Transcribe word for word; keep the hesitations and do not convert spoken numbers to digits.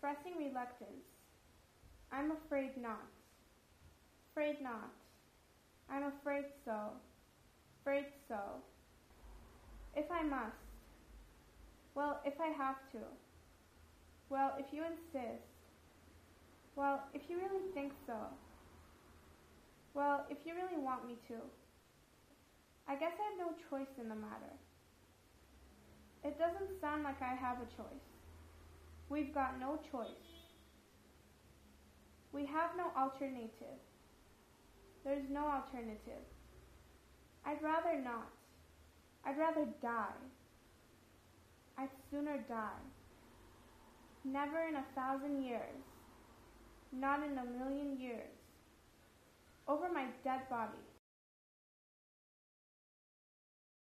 expressing reluctance. I'm afraid not. Afraid not. I'm afraid so. Afraid so. If I must. Well, if I have to. Well, if you insist. Well, if you really think so. Well, if you really want me to. I guess I have no choice in the matter. It doesn't sound like I have a choice. We've got no choice. We have no alternative. There's no alternative. I'd rather not. I'd rather die. I'd sooner die. Never in a thousand years. Not in a million years. Over my dead body.